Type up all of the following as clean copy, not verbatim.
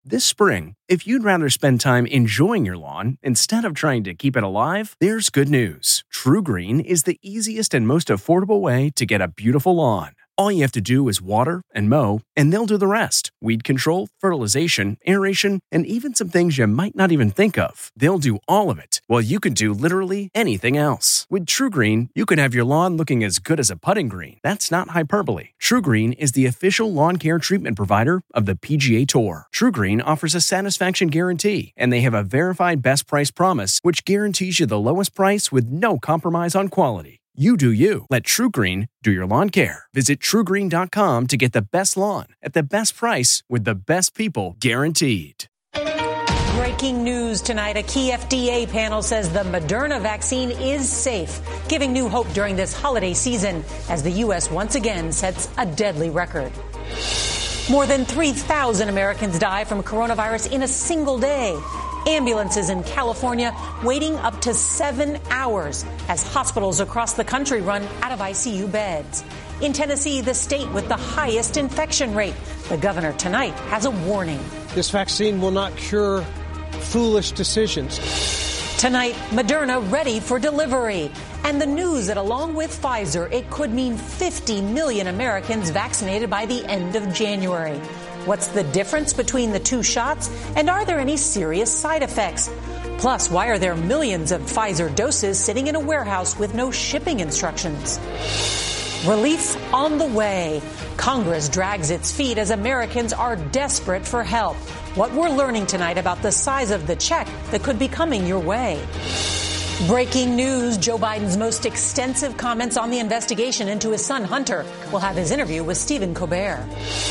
This spring, if you'd rather spend time enjoying your lawn instead of trying to keep it alive, there's good news. TruGreen is the easiest and most affordable way to get a beautiful lawn. All you have to do is water and mow, and they'll do the rest. Weed control, fertilization, aeration, and even some things you might not even think of. They'll do all of it, while you can do literally anything else. With TruGreen, you can have your lawn looking as good as a putting green. That's not hyperbole. TruGreen is the official lawn care treatment provider of the PGA Tour. TruGreen offers a satisfaction guarantee, and they have a verified best price promise, which guarantees you the lowest price with no compromise on quality. You do you. Let TruGreen do your lawn care. Visit TruGreen.com to get the best lawn at the best price with the best people guaranteed. Breaking news tonight. A key FDA panel says the Moderna vaccine is safe, giving new hope during this holiday season as the U.S. once again sets a deadly record. More than 3,000 Americans die from coronavirus in a single day. Ambulances in California waiting up to 7 hours as hospitals across the country run out of ICU beds. In Tennessee, the state with the highest infection rate. The governor tonight has a warning. This vaccine will not cure foolish decisions. Tonight, Moderna ready for delivery. And the news that along with Pfizer, it could mean 50 million Americans vaccinated by the end of January. What's the difference between the two shots? And are there any serious side effects? Plus, why are there millions of Pfizer doses sitting in a warehouse with no shipping instructions? Relief on the way. Congress drags its feet as Americans are desperate for help. What we're learning tonight about the size of the check that could be coming your way. Breaking news, Joe Biden's most extensive comments on the investigation into his son Hunter. We'll have his interview with Stephen Colbert.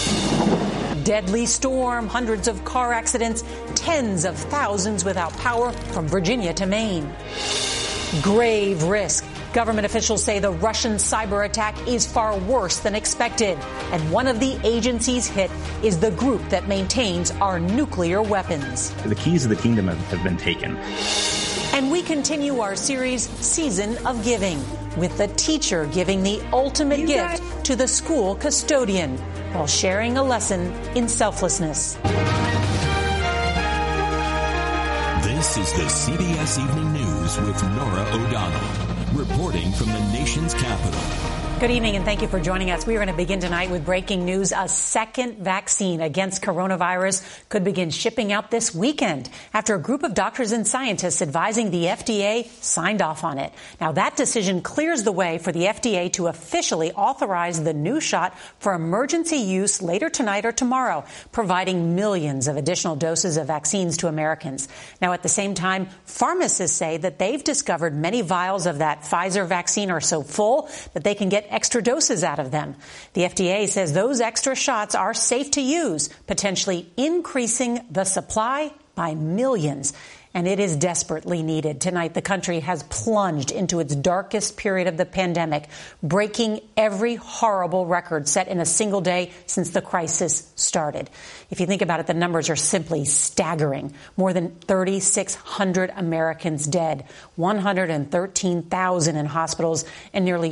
Deadly storm, hundreds of car accidents, tens of thousands without power from Virginia to Maine. Grave risk. Government officials say the Russian cyber attack is far worse than expected. And one of the agencies hit is the group that maintains our nuclear weapons. The keys of the kingdom have been taken. And we continue our series, Season of Giving, with the teacher giving the ultimate gift to the school custodian while sharing a lesson in selflessness. This is the CBS Evening News with Norah O'Donnell, reporting from the nation's capital. Good evening, and thank you for joining us. We are going to begin tonight with breaking news. A second vaccine against coronavirus could begin shipping out this weekend after a group of doctors and scientists advising the FDA signed off on it. Now, that decision clears the way for the FDA to officially authorize the new shot for emergency use later tonight or tomorrow, providing millions of additional doses of vaccines to Americans. Now, at the same time, pharmacists say that they've discovered many vials of that Pfizer vaccine are so full that they can get extra doses out of them. The FDA says those extra shots are safe to use, potentially increasing the supply by millions. And it is desperately needed. Tonight, the country has plunged into its darkest period of the pandemic, breaking every horrible record set in a single day since the crisis started. If you think about it, the numbers are simply staggering. More than 3,600 Americans dead, 113,000 in hospitals, and nearly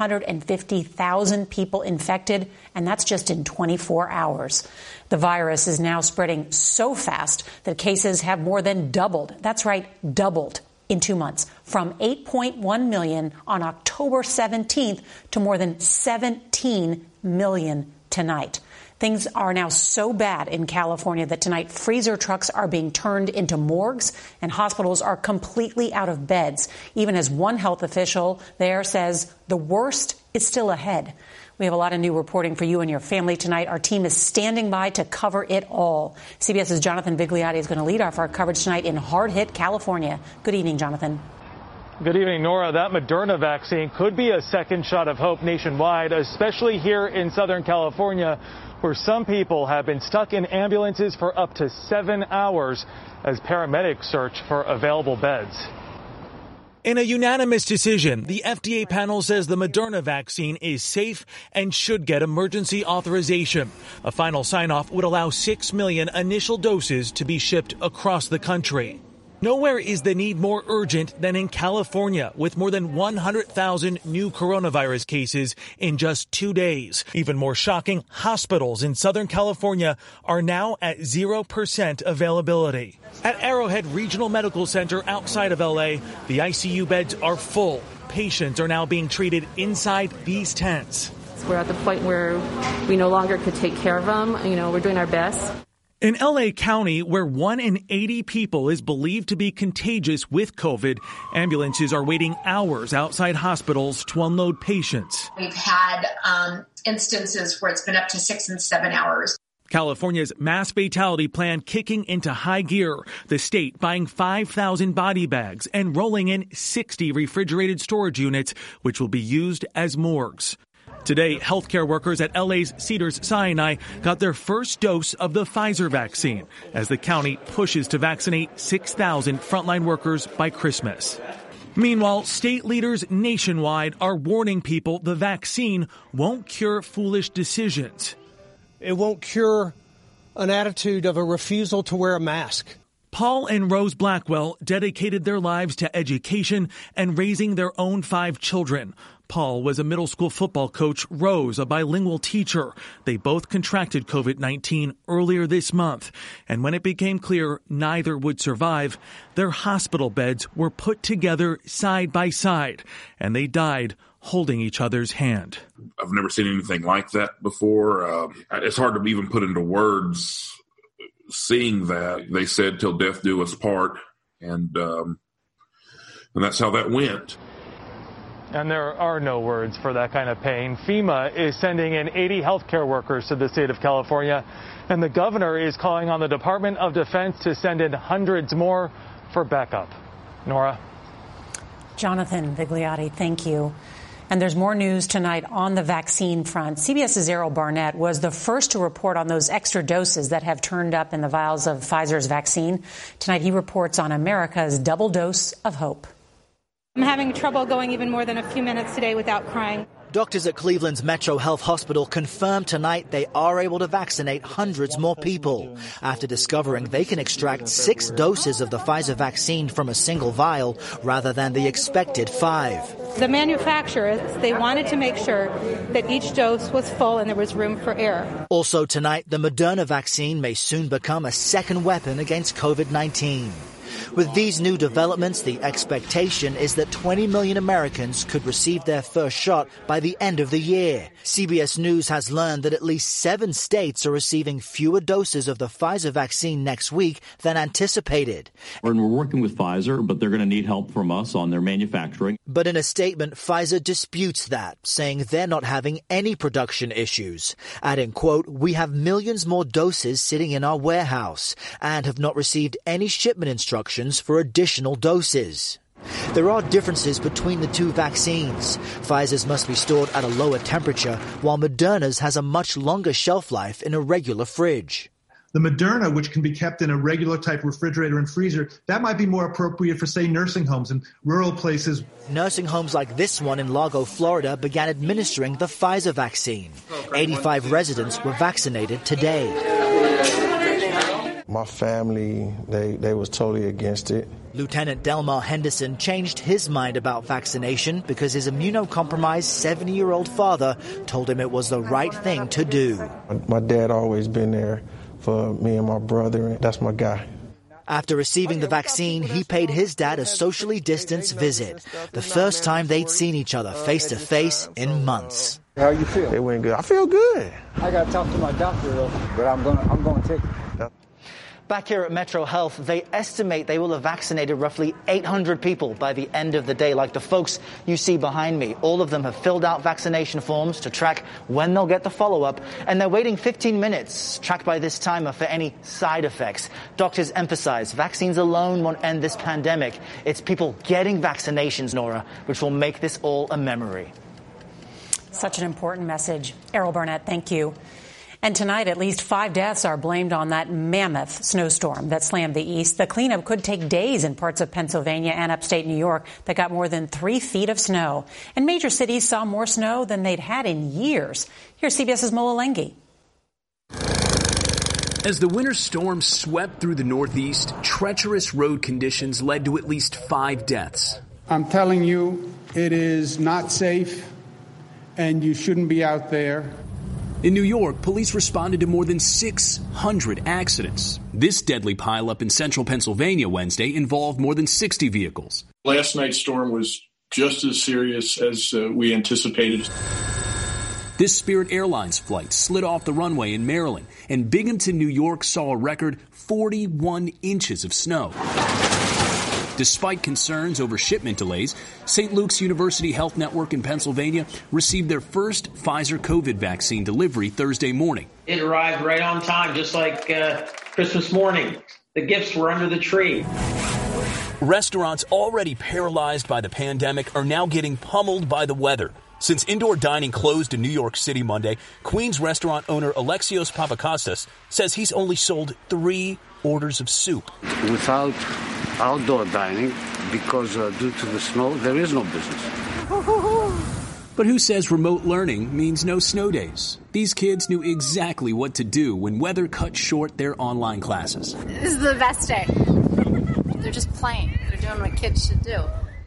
250,000 people infected, and that's just in 24 hours. The virus is now spreading so fast that cases have more than doubled. That's right, doubled in 2 months, from 8.1 million on October 17th to more than 17 million tonight. Things are now so bad in California that tonight freezer trucks are being turned into morgues and hospitals are completely out of beds, even as one health official there says the worst is still ahead. We have a lot of new reporting for you and your family tonight. Our team is standing by to cover it all. CBS's Jonathan Vigliotti is going to lead off our coverage tonight in hard-hit California. Good evening, Jonathan. Good evening, Nora. That Moderna vaccine could be a second shot of hope nationwide, especially here in Southern California, where some people have been stuck in ambulances for up to 7 hours as paramedics search for available beds. In a unanimous decision, the FDA panel says the Moderna vaccine is safe and should get emergency authorization. A final sign-off would allow 6 million initial doses to be shipped across the country. Nowhere is the need more urgent than in California, with more than 100,000 new coronavirus cases in just 2 days. Even more shocking, hospitals in Southern California are now at 0% availability. At Arrowhead Regional Medical Center outside of LA, the ICU beds are full. Patients are now being treated inside these tents. We're at the point where we no longer could take care of them. We're doing our best. In LA County, where 1 in 80 people is believed to be contagious with COVID, ambulances are waiting hours outside hospitals to unload patients. We've had instances where it's been up to 6 and 7 hours. California's mass fatality plan kicking into high gear. The state buying 5,000 body bags and rolling in 60 refrigerated storage units, which will be used as morgues. Today, healthcare workers at LA's Cedars-Sinai got their first dose of the Pfizer vaccine as the county pushes to vaccinate 6,000 frontline workers by Christmas. Meanwhile, state leaders nationwide are warning people the vaccine won't cure foolish decisions. It won't cure an attitude of a refusal to wear a mask. Paul and Rose Blackwell dedicated their lives to education and raising their own 5 children. Paul was a middle school football coach, Rose a bilingual teacher. They both contracted COVID-19 earlier this month. And when it became clear neither would survive, their hospital beds were put together side by side, and they died holding each other's hand. I've never seen anything like that before. It's hard to even put into words seeing that. They said, "Till death do us part," and that's how that went. And there are no words for that kind of pain. FEMA is sending in 80 healthcare workers to the state of California, and the governor is calling on the Department of Defense to send in hundreds more for backup. Nora? Jonathan Vigliotti, thank you. And there's more news tonight on the vaccine front. CBS's Errol Barnett was the first to report on those extra doses that have turned up in the vials of Pfizer's vaccine. Tonight he reports on America's double dose of hope. I'm having trouble going even more than a few minutes today without crying. Doctors at Cleveland's Metro Health Hospital confirmed tonight they are able to vaccinate hundreds more people after discovering they can extract 6 doses of the Pfizer vaccine from a single vial rather than the expected 5. The manufacturers, they wanted to make sure that each dose was full and there was room for error. Also tonight, the Moderna vaccine may soon become a second weapon against COVID-19. With these new developments, the expectation is that 20 million Americans could receive their first shot by the end of the year. CBS News has learned that at least 7 states are receiving fewer doses of the Pfizer vaccine next week than anticipated. And we're working with Pfizer, but they're going to need help from us on their manufacturing. But in a statement, Pfizer disputes that, saying they're not having any production issues. Adding, quote, "We have millions more doses sitting in our warehouse and have not received any shipment instructions for additional doses." There are differences between the two vaccines. Pfizer's must be stored at a lower temperature, while Moderna's has a much longer shelf life in a regular fridge. The Moderna, which can be kept in a regular type refrigerator and freezer, that might be more appropriate for, say, nursing homes and rural places. Nursing homes like this one in Largo, Florida, began administering the Pfizer vaccine. 85 residents were vaccinated today. My family, they was totally against it. Lieutenant Delmar Henderson changed his mind about vaccination because his immunocompromised 70-year-old father told him it was the right thing to do. My dad always been there for me and my brother, and that's my guy. After receiving the vaccine, he paid his dad a socially distanced visit, the first time they'd seen each other face-to-face in months. How you feel? It went good. I feel good. I got to talk to my doctor, though, but I'm going to take it. Back here at Metro Health, they estimate they will have vaccinated roughly 800 people by the end of the day, like the folks you see behind me. All of them have filled out vaccination forms to track when they'll get the follow-up, and they're waiting 15 minutes, tracked by this timer, for any side effects. Doctors emphasize vaccines alone won't end this pandemic. It's people getting vaccinations, Nora, which will make this all a memory. Such an important message. Errol Barnett, thank you. And tonight, at least 5 deaths are blamed on that mammoth snowstorm that slammed the east. The cleanup could take days in parts of Pennsylvania and upstate New York that got more than 3 feet of snow. And major cities saw more snow than they'd had in years. Here's CBS's Mola Lenghi. As the winter storm swept through the Northeast, treacherous road conditions led to at least 5 deaths. I'm telling you, it is not safe, and you shouldn't be out there. In New York, police responded to more than 600 accidents. This deadly pileup in central Pennsylvania Wednesday involved more than 60 vehicles. Last night's storm was just as serious as we anticipated. This Spirit Airlines flight slid off the runway in Maryland, and Binghamton, New York saw a record 41 inches of snow. Despite concerns over shipment delays, St. Luke's University Health Network in Pennsylvania received their first Pfizer COVID vaccine delivery Thursday morning. It arrived right on time, just like Christmas morning. The gifts were under the tree. Restaurants already paralyzed by the pandemic are now getting pummeled by the weather. Since indoor dining closed in New York City Monday, Queens restaurant owner Alexios Papakostas says he's only sold 3 orders of soup. Without outdoor dining, because due to the snow, there is no business. But who says remote learning means no snow days? These kids knew exactly what to do when weather cut short their online classes. This is the best day. They're just playing. They're doing what kids should do.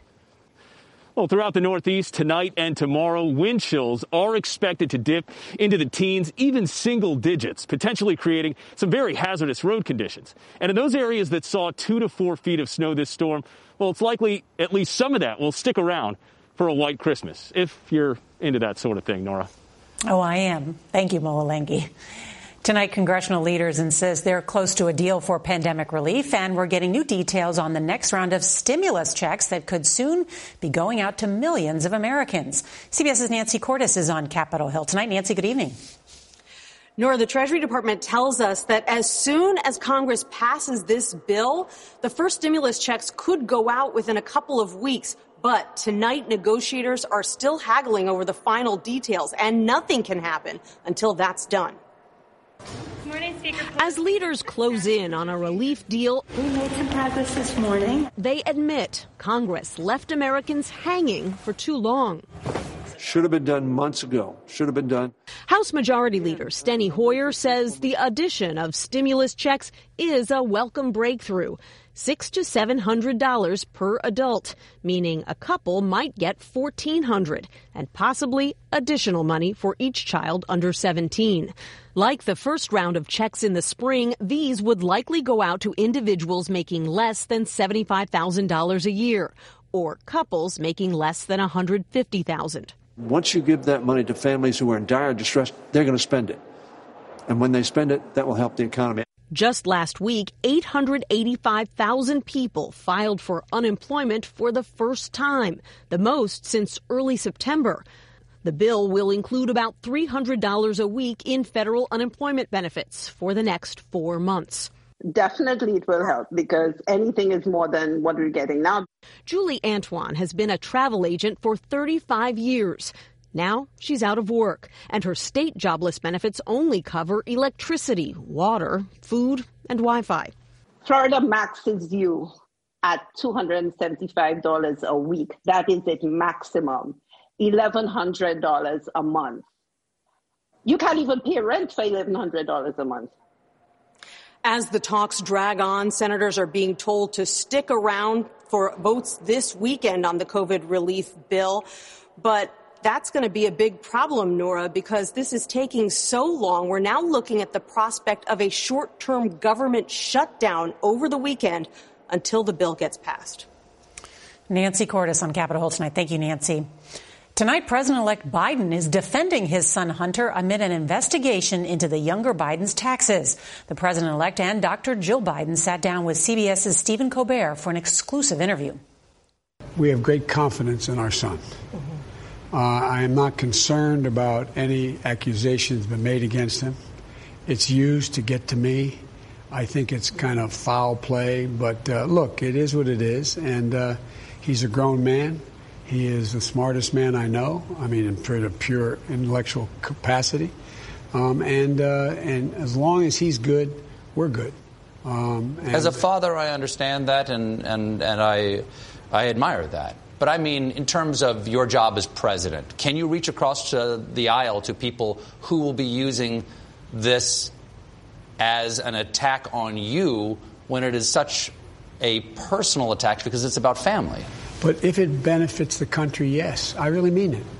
Well, throughout the Northeast tonight and tomorrow, wind chills are expected to dip into the teens, even single digits, potentially creating some very hazardous road conditions. And in those areas that saw 2 to 4 feet of snow this storm, well, it's likely at least some of that will stick around for a white Christmas, if you're into that sort of thing, Nora. Oh, I am. Thank you, Moalengi. Tonight, congressional leaders insist they're close to a deal for pandemic relief, and we're getting new details on the next round of stimulus checks that could soon be going out to millions of Americans. CBS's Nancy Cordes is on Capitol Hill tonight. Nancy, good evening. Nora, the Treasury Department tells us that as soon as Congress passes this bill, the first stimulus checks could go out within a couple of weeks. But tonight, negotiators are still haggling over the final details, and nothing can happen until that's done. Morning, Speaker. As leaders close in on a relief deal, we made some progress this morning. They admit Congress left Americans hanging for too long. Should have been done months ago. Should have been done. House Majority Leader Steny Hoyer says the addition of stimulus checks is a welcome breakthrough. $600 to $700 per adult, meaning a couple might get $1,400 and possibly additional money for each child under 17. Like the first round of checks in the spring, these would likely go out to individuals making less than $75,000 a year, or couples making less than $150,000. Once you give that money to families who are in dire distress, they're going to spend it. And when they spend it, that will help the economy. Just last week, 885,000 people filed for unemployment for the first time, the most since early September. The bill will include about $300 a week in federal unemployment benefits for the next 4 months. Definitely it will help because anything is more than what we're getting now. Julie Antoine has been a travel agent for 35 years. Now she's out of work, and her state jobless benefits only cover electricity, water, food, and Wi-Fi. Florida maxes you at $275 a week. That is its maximum. $1,100 a month. You can't even pay rent for $1,100 a month. As the talks drag on, senators are being told to stick around for votes this weekend on the COVID relief bill. But that's going to be a big problem, Nora, because this is taking so long. We're now looking at the prospect of a short-term government shutdown over the weekend until the bill gets passed. Nancy Cordes on Capitol Hill tonight. Thank you, Nancy. Tonight, President-elect Biden is defending his son Hunter amid an investigation into the younger Biden's taxes. The president-elect and Dr. Jill Biden sat down with CBS's Stephen Colbert for an exclusive interview. We have great confidence in our son. I am not concerned about any accusations been made against him. It's used to get to me. I think it's kind of foul play, but look, it is what it is, and he's a grown man. He is the smartest man I know. I mean, for the pure intellectual capacity, and as long as he's good, we're good. As a father, I understand that, and I admire that. But I mean, in terms of your job as president, can you reach across the aisle to people who will be using this as an attack on you when it is such a personal attack because it's about family. But if it benefits the country, yes, I really mean it.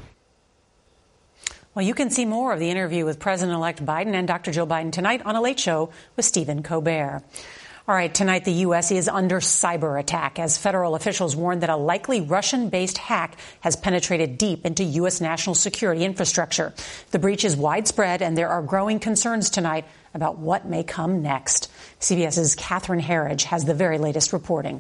Well, you can see more of the interview with President-elect Biden and Dr. Jill Biden tonight on A Late Show with Stephen Colbert. All right, tonight the U.S. is under cyber attack as federal officials warn that a likely Russian-based hack has penetrated deep into U.S. national security infrastructure. The breach is widespread, and there are growing concerns tonight about what may come next. CBS's Catherine Herridge has the very latest reporting.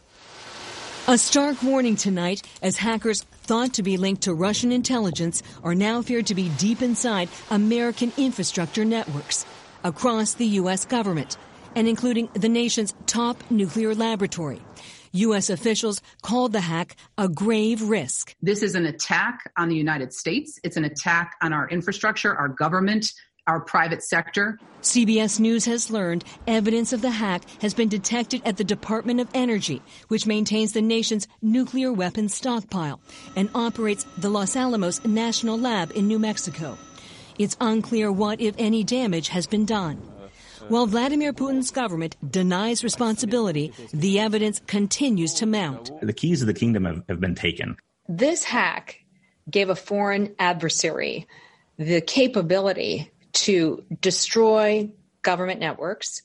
A stark warning tonight as hackers thought to be linked to Russian intelligence are now feared to be deep inside American infrastructure networks across the U.S. government and including the nation's top nuclear laboratory. U.S. officials called the hack a grave risk. This is an attack on the United States. It's an attack on our infrastructure, our government, our private sector. CBS News has learned evidence of the hack has been detected at the Department of Energy, which maintains the nation's nuclear weapons stockpile and operates the Los Alamos National Lab in New Mexico. It's unclear what, if any, damage has been done. While Vladimir Putin's government denies responsibility, the evidence continues to mount. The keys of the kingdom have been taken. This hack gave a foreign adversary the capability to destroy government networks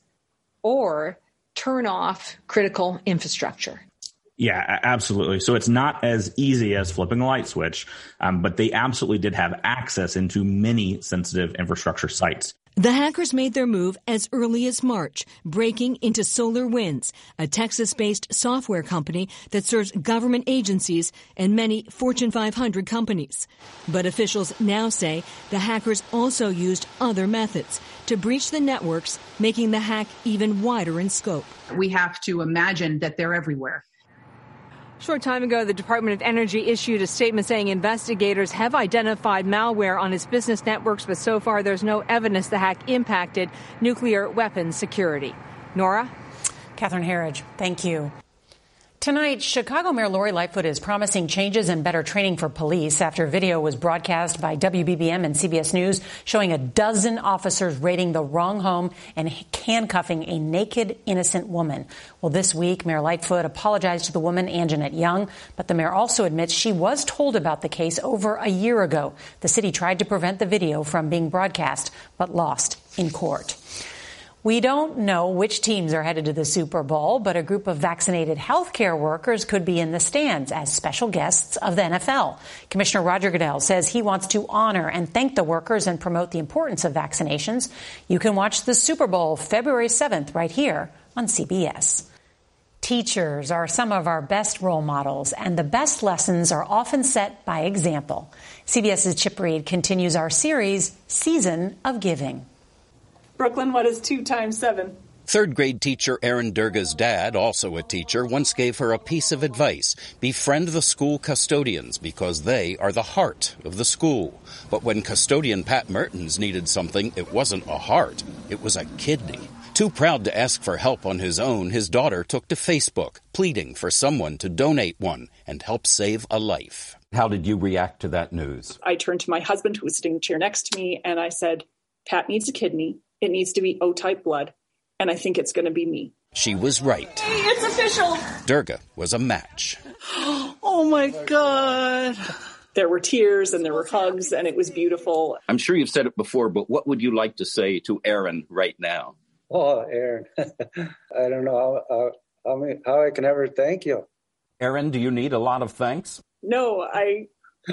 or turn off critical infrastructure. Yeah, absolutely. So it's not as easy as flipping a light switch, but they absolutely did have access into many sensitive infrastructure sites. The hackers made their move as early as March, breaking into SolarWinds, a Texas-based software company that serves government agencies and many Fortune 500 companies. But officials now say the hackers also used other methods to breach the networks, making the hack even wider in scope. We have to imagine that they're everywhere. A short time ago, the Department of Energy issued a statement saying investigators have identified malware on its business networks, but so far there's no evidence the hack impacted nuclear weapons security. Nora? Catherine Herridge, thank you. Tonight, Chicago Mayor Lori Lightfoot is promising changes and better training for police after video was broadcast by WBBM and CBS News showing a dozen officers raiding the wrong home and handcuffing a naked, innocent woman. Well, this week, Mayor Lightfoot apologized to the woman, Anjanette Young, but the mayor also admits she was told about the case over a year ago. The city tried to prevent the video from being broadcast, but lost in court. We don't know which teams are headed to the Super Bowl, but a group of vaccinated healthcare workers could be in the stands as special guests of the NFL. Commissioner Roger Goodell says he wants to honor and thank the workers and promote the importance of vaccinations. You can watch the Super Bowl February 7th right here on CBS. Teachers are some of our best role models, and the best lessons are often set by example. CBS's Chip Reed continues our series, Season of Giving. Brooklyn, what is 2 times 7? Third grade teacher Erin Durga's dad, also a teacher, once gave her a piece of advice. Befriend the school custodians because they are the heart of the school. But when custodian Pat Mertens needed something, it wasn't a heart, it was a kidney. Too proud to ask for help on his own, his daughter took to Facebook, pleading for someone to donate one and help save a life. How did you react to that news? I turned to my husband, who was sitting in the chair next to me, and I said, Pat needs a kidney. It needs to be O-type blood, and I think it's going to be me. She was right. Hey, it's official. Durga was a match. Oh, my God. There were tears and there were hugs, and it was beautiful. I'm sure you've said it before, but what would you like to say to Erin right now? Oh, Erin, I don't know how I can ever thank you. Erin, do you need a lot of thanks? No, I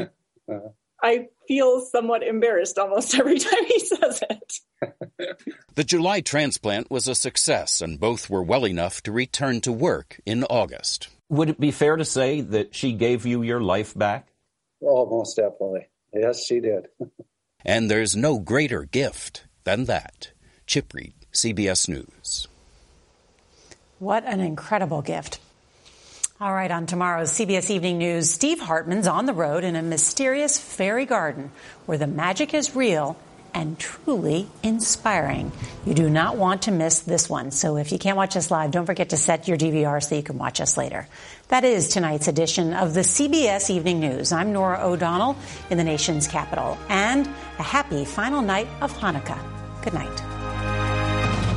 feel somewhat embarrassed almost every time he says it. The July transplant was a success, and both were well enough to return to work in August. Would it be fair to say that she gave you your life back? Oh, most definitely. Yes, she did. And there's no greater gift than that. Chip Reed, CBS News. What an incredible gift. All right, on tomorrow's CBS Evening News, Steve Hartman's on the road in a mysterious fairy garden where the magic is real and truly inspiring. You do not want to miss this one. So if you can't watch us live, don't forget to set your DVR so you can watch us later. That is tonight's edition of the CBS Evening News. I'm Nora O'Donnell in the nation's capital. And a happy final night of Hanukkah. Good night.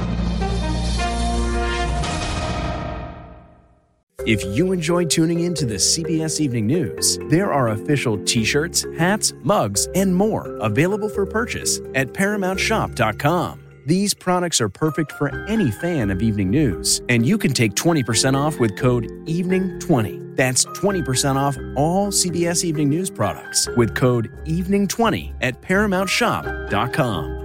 If you enjoy tuning in to the CBS Evening News, there are official t-shirts, hats, mugs, and more available for purchase at ParamountShop.com. These products are perfect for any fan of evening news, and you can take 20% off with code EVENING20. That's 20% off all CBS Evening News products with code EVENING20 at ParamountShop.com.